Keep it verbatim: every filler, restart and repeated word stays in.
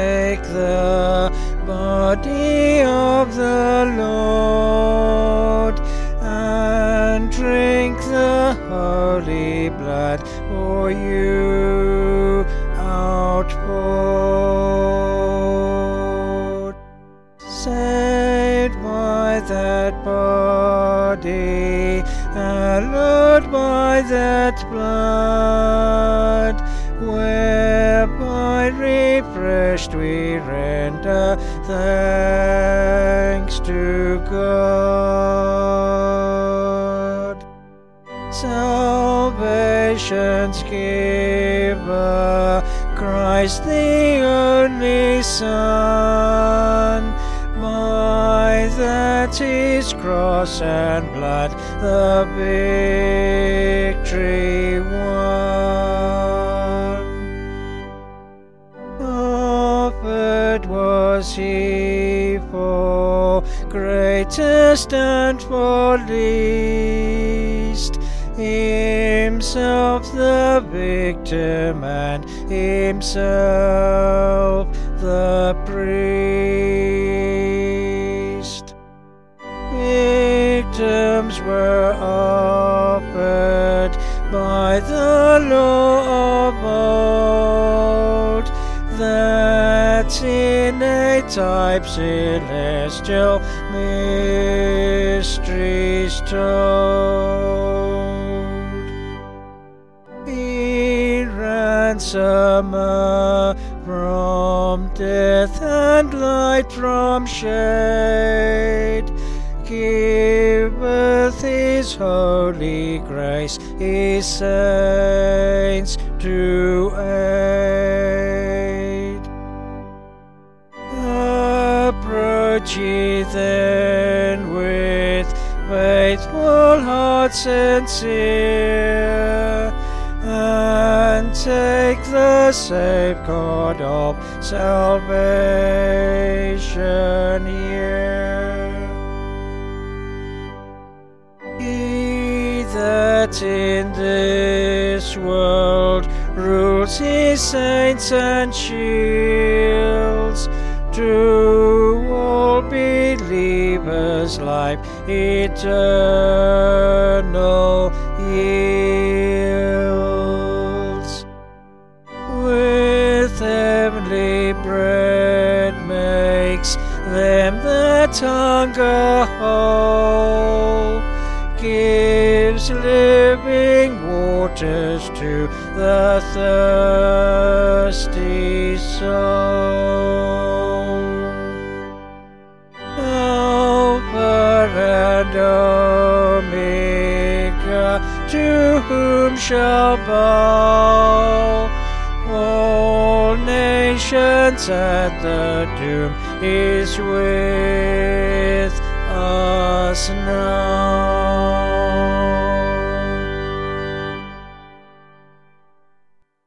take the body of the Lord and drink the holy blood for you outpoured. Saved by that body, hallowed by that blood, whereby refreshed we render thanks to God. Salvation's giver, Christ the only Son, by that his cross and blood the victory won. Offered was he for greatest and for least, himself the victim and himself the priest. Victims were offered by the law of old, that in a type celestial mysteries told. He ransomer from death and light from shade, giveth his holy grace his saints to aid. Approach ye then with faithful hearts sincere, and take the safeguard of salvation here. He that in this world rules his saints and shields, to all believers life eternal yields. With heavenly bread makes them that hunger whole, gives living waters to the thirsty soul. Alpha and Omega, to whom shall bow all nations at the doom, is with us now.